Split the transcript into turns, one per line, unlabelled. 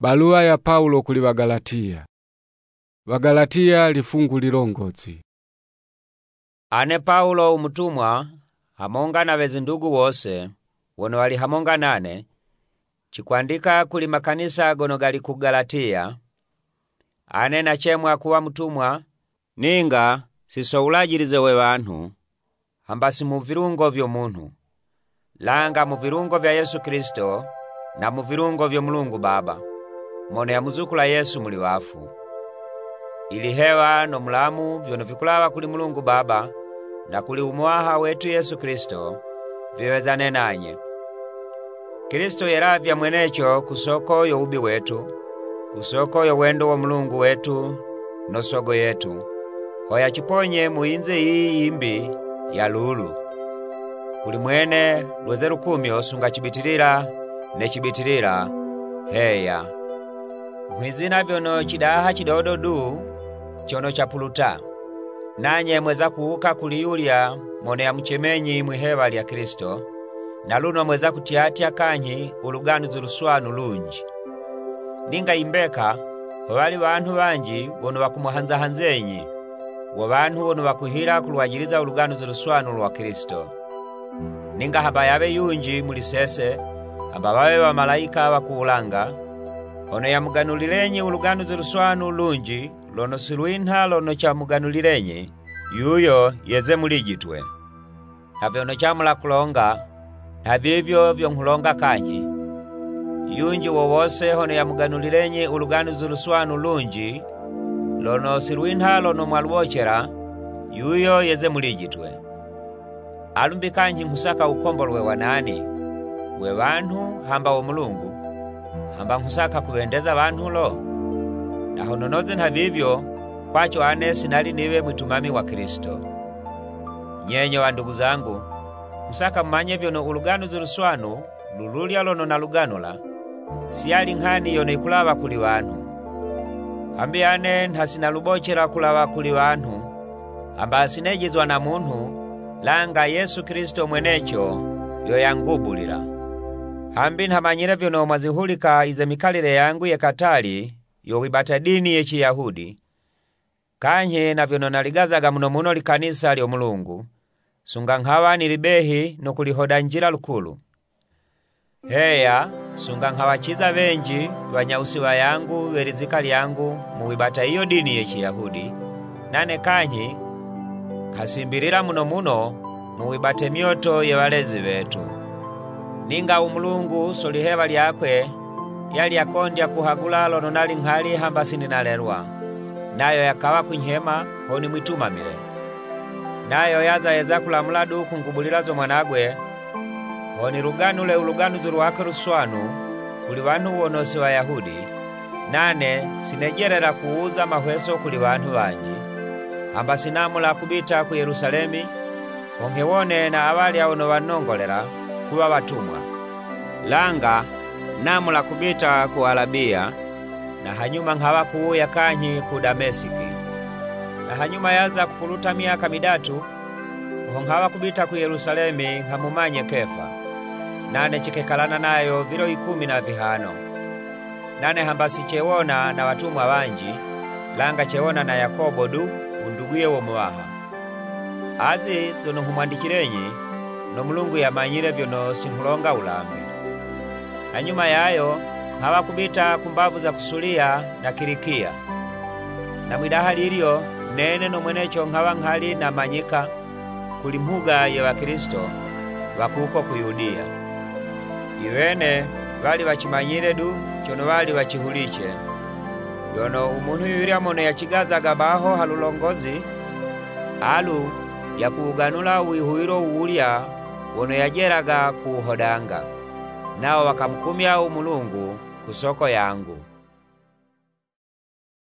Balua ya Paulo kuli Wagalatia. Wagalatia lifungu lilongozi.
Ane Paulo umutumwa hamonga na wezi ndugu wose wono wali hamonga nane chikwandika kuli makanisa gono gali ku Galatia. Ane nachemwa kuwa mutumwa ninga sisoulajilize we bantu hambasi mu virungo vyo muntu langa mu virungo vya Yesu Kristo na mu virungo vyo Mulungu Baba mone ya muzukula Yesu muli wafu. Ili hewa no mulamu vyono vikulawa kuli Mulungu Baba na kuli umuaha wetu Yesu Kristo viwezane nanye. Kristo yeravya mwenecho kusoko yo ubi wetu, kusoko yo wendo wa Mulungu wetu no sogo yetu. Hoya chiponye muinze hii imbi ya lulu. Kuli mwene lwezeru kumyo sunga chibitirira ne chibitirira heya. Mwizina vyono chidaha chidodo du chono chapuluta. Nanye mweza kuuka kuli Yulia mone ya mchemenyi mwihewa lya Kristo. Na luno mweza kutiatia kanyi uluganu zuluswanu lunji. Ninga imbeka wali bantu banji wono wakumuhanza hanzenyi. Wabantu wono wakuhira kuluwajiliza uluganu zuluswanu lwa Kristo. Ninga haba yabe yunji mulisese haba wawe wa malaika wakuulanga. Ono ya muganulirenye uluganu zuluswanu lunji lono siluinha lono cha muganulirenye yuyo yeze mulijitwe. Havyono chamula kulonga havivyo vyo nkulonga kanyi. Yunji wowose hono ya muganulirenye uluganu zuluswanu lunji lono siluinha lono mwalubochera yuyo yeze mulijitwe. Alumbi kanyi nkusaka ukombolwe wanani we bantu hamba wa Mulungu hamba nkusaka kuwendeza bantu lo. Na hononoze nhavivyo kwacho ane sinali niwe mwitumami wa Kristo. Nyenye wa ndugu zangu musaka mmanye vyono uluganu zuluswanu lululya lono na luganula siyali nkhani yono ikulawa kuli wantu. Hambi ane nhasina lubochera kulawa kuli wantu hamba asinejizwa na muntu langa Yesu Kristo mwenecho yoyangubulira. Hambi nhamanyire vyono mwazihulika ize mikalile yangu ye katali yowibata dini ye Chiyahudi. Kanye na vyono naligazaga muno likanisa lyo Mulungu sunga nkhawa nilibehi no kulihoda njira lukulu. Heya sunga nkhawa chiza benji wanyausiwa yangu welizika lyangu muwibata iyo dini ye Chiyahudi. Nane kanye kasimbirira muno muwibate myoto ye walezi wetu. Ninga umulungu solihewa lyakwe yali yakondya kuhagula lono nali nkhali hamba sininalelwa. Nayo yakawa kunyhema honi mwitumamile. Nayo yeza kulamula du kungubulirazo mwanagwe honi luganule uluganu zuru wake luswanu kuli wantu wonosi wa Yahudi. Nane sinejerera kuuza mahweso kuli wantu banji hamba sinamula kubita ku Yerusalemi onghewone na awali awono wanongolera kuwa watumwa. Langa namula kubita ku Arabia na hanyuma nkhawa kuuya kanyi ku Damesiki. Na hanyuma yaza kupuluta miaka midatu nkhawa kubita ku Yerusalemi nkamumanye Kefa. Nane chikekalana nayo vilo 15. Nane hamba sichewona na watumwa banji langa chewona na Yakobo du unduguye wo muwaha. Azi zono nkumwandikirenyi no Mulungu yamanyire vyono sinkulonga ulambi. Hanyuma yayo nkhawa kubita kumbavu za Kusulia na Kilikia. Na mwidaha lilyo nene no mwenecho nkhawa nkhali na manyika kuli mhuga ye wa Kristo wakuko ku Yudia. Iwene wali wachimanyire du chono wali wachihuliche. Yono umuntu yuri amono yachigazaga baho halulongozi alu yakuganula uihuiro uulya wono yajeraga kuhodanga. Nao wakamkumya umulungu kusoko yangu.